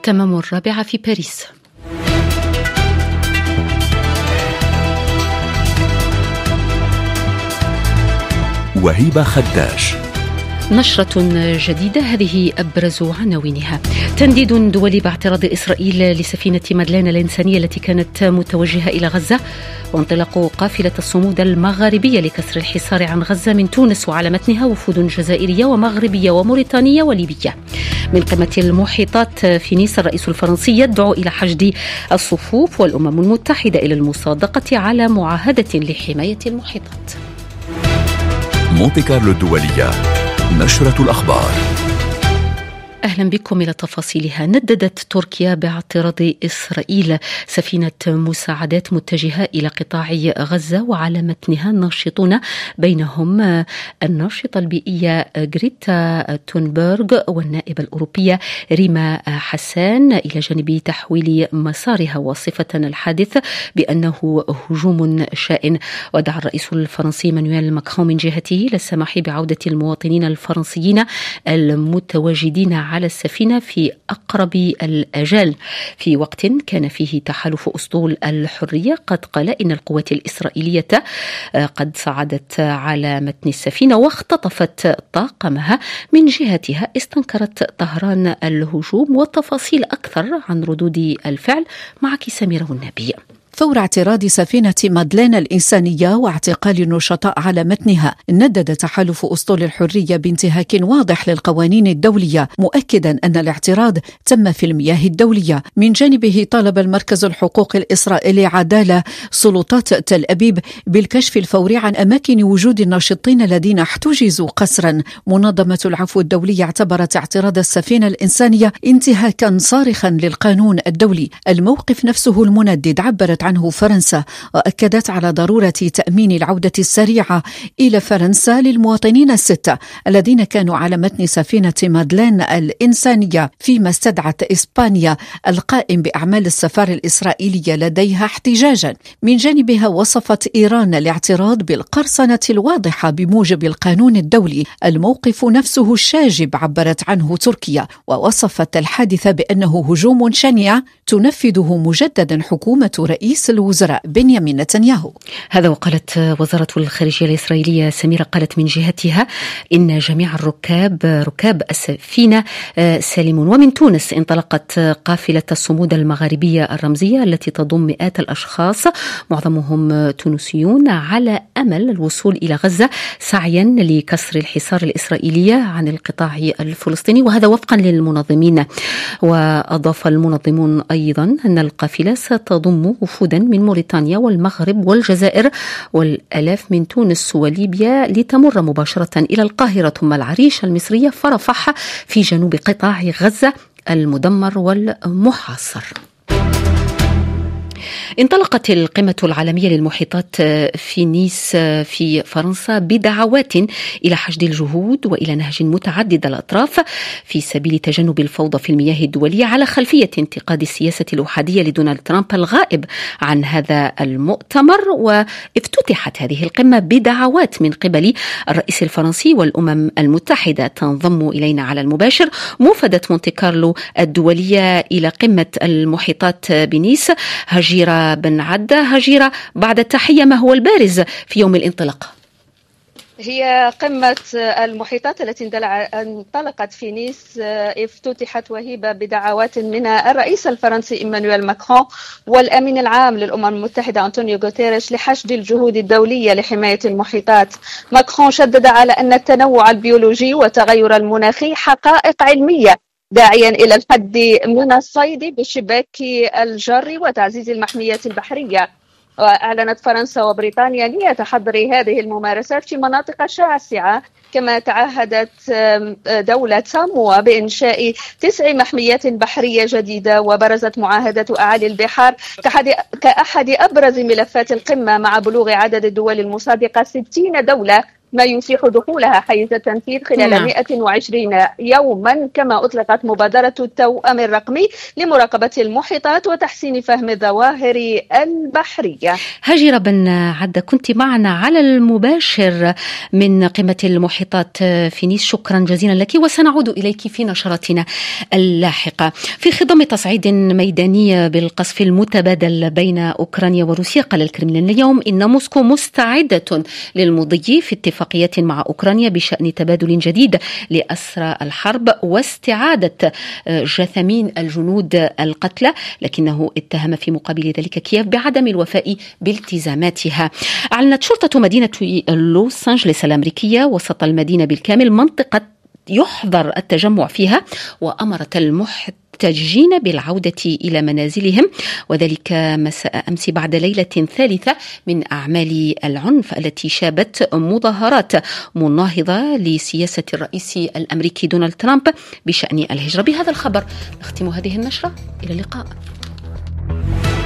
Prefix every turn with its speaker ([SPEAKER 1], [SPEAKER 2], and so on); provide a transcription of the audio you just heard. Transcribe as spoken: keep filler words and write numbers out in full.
[SPEAKER 1] تمام الرابعة في باريس.
[SPEAKER 2] وهيبة خداش.
[SPEAKER 1] نشرة جديدة، هذه أبرز عناوينها: تنديد دولي باعتراض إسرائيل لسفينة مادلين الإنسانية التي كانت متوجهة إلى غزة، وانطلاق قافلة الصمود المغاربية لكسر الحصار عن غزة من تونس وعلى متنها وفود جزائرية ومغربية وموريتانية وليبية. من قمة المحيطات في نيس، الرئيس الفرنسي يدعو إلى حشد الصفوف والأمم المتحدة إلى المصادقة على معاهدة لحماية المحيطات.
[SPEAKER 2] مونتي كارلو الدولية، نشرة الأخبار.
[SPEAKER 1] أهلا بكم إلى تفاصيلها. نددت تركيا باعتراض إسرائيل سفينة مساعدات متجهة إلى قطاع غزة وعلى متنها ناشطون، بينهم الناشطة البيئية غريتا تونبرغ والنائبة الأوروبية ريما حسان، إلى جانب تحويل مسارها وصفة الحادث بأنه هجوم شائن. ودعا الرئيس الفرنسي مانويل ماكرون من جهته للسماح بعودة المواطنين الفرنسيين المتواجدين على السفينة في أقرب الأجال، في وقت كان فيه تحالف أسطول الحرية قد قال إن القوات الإسرائيلية قد صعدت على متن السفينة واختطفت طاقمها. من جهتها استنكرت طهران الهجوم. والتفاصيل أكثر عن ردود الفعل معك سميرة النبي.
[SPEAKER 3] فور اعتراض سفينة مادلين الإنسانية واعتقال النشطاء على متنها، ندد تحالف أسطول الحرية بانتهاك واضح للقوانين الدولية، مؤكدا أن الاعتراض تم في المياه الدولية. من جانبه طالب المركز الحقوقي الإسرائيلي عدالة سلطات تل أبيب بالكشف الفوري عن أماكن وجود الناشطين الذين احتجزوا قسرا. منظمة العفو الدولية اعتبرت اعتراض السفينة الإنسانية انتهاكا صارخا للقانون الدولي. الموقف نفسه المندد عبرت عنه فرنسا، وأكدت على ضرورة تأمين العودة السريعة إلى فرنسا للمواطنين الستة الذين كانوا على متن سفينة مادلين الإنسانية، فيما استدعت إسبانيا القائم بأعمال السفارة الإسرائيلية لديها احتجاجا. من جانبها وصفت إيران الاعتراض بالقرصنة الواضحة بموجب القانون الدولي. الموقف نفسه الشاجب عبرت عنه تركيا، ووصفت الحادث بأنه هجوم شنيع تنفذه مجددا حكومة رئيس رئيس الوزراء بنيامين نتنياهو.
[SPEAKER 1] هذا وقالت وزارة الخارجية الإسرائيلية سميرة، قالت من جهتها إن جميع الركاب ركاب السفينة سالمون. ومن تونس انطلقت قافلة الصمود المغاربية الرمزية التي تضم مئات الأشخاص معظمهم تونسيون على أمل الوصول إلى غزة سعيا لكسر الحصار الإسرائيلي عن القطاع الفلسطيني، وهذا وفقا للمنظمين. وأضاف المنظمون أيضا أن القافلة ستضم وفودا من موريتانيا والمغرب والجزائر والآلاف من تونس وليبيا لتمر مباشرة إلى القاهرة ثم العريش المصرية فرفح في جنوب قطاع غزة المدمر والمحاصر. انطلقت القمة العالمية للمحيطات في نيس في فرنسا بدعوات إلى حشد الجهود وإلى نهج متعدد الأطراف في سبيل تجنب الفوضى في المياه الدولية، على خلفية انتقاد السياسة الأحادية لدونالد ترامب الغائب عن هذا المؤتمر. وافتتحت هذه القمة بدعوات من قبل الرئيس الفرنسي والأمم المتحدة. تنضم إلينا على المباشر موفدة مونتي كارلو الدولية إلى قمة المحيطات بنيس هجيرة بن عدة. هجيرة، بعد التحية، ما هو البارز في يوم الانطلاق؟
[SPEAKER 4] هي قمة المحيطات التي انطلقت في نيس افتتحت وهيبة بدعوات من الرئيس الفرنسي إيمانويل ماكرون والأمين العام للأمم المتحدة أنطونيو غوتيريش لحشد الجهود الدولية لحماية المحيطات. ماكرون شدد على أن التنوع البيولوجي والتغير المناخي حقائق علمية، داعيا إلى الحد من الصيد بالشباك الجري وتعزيز المحميات البحرية. وأعلنت فرنسا وبريطانيا نية تحضر هذه الممارسات في مناطق شاسعة، كما تعهدت دولة ساموا بإنشاء تسع محميات بحرية جديدة. وبرزت معاهدة أعالي البحار كأحد أبرز ملفات القمة مع بلوغ عدد الدول المصادقة ستين دولة ما يتيح دخولها حيز التنفيذ خلال نعم. مئة وعشرين يوما، كما أطلقت مبادرة التوأم الرقمي لمراقبة المحيطات وتحسين فهم الظواهر البحرية.
[SPEAKER 1] هاجرة بن عدة، كنت معنا على المباشر من قمة المحيطات في نيس، شكرا جزيلا لك، وسنعود إليك في نشرتنا اللاحقة. في خضم تصعيد ميداني بالقصف المتبادل بين أوكرانيا وروسيا، قال الكرملين اليوم إن موسكو مستعدة للمضي في اتفاقية مع أوكرانيا بشأن تبادل جديد لأسرى الحرب واستعادة جثامين الجنود القتلى، لكنه اتهم في مقابل ذلك كييف بعدم الوفاء بالتزاماتها. أعلنت شرطة مدينة لوس أنجلس الأمريكية وسط المدينة بالكامل منطقة يحظر التجمع فيها، وأمرت المحتجين بالعودة إلى منازلهم، وذلك مساء أمس بعد ليلة ثالثة من أعمال العنف التي شابت مظاهرات مناهضة لسياسة الرئيس الأمريكي دونالد ترامب بشأن الهجرة. بهذا الخبر نختم هذه النشرة، إلى اللقاء.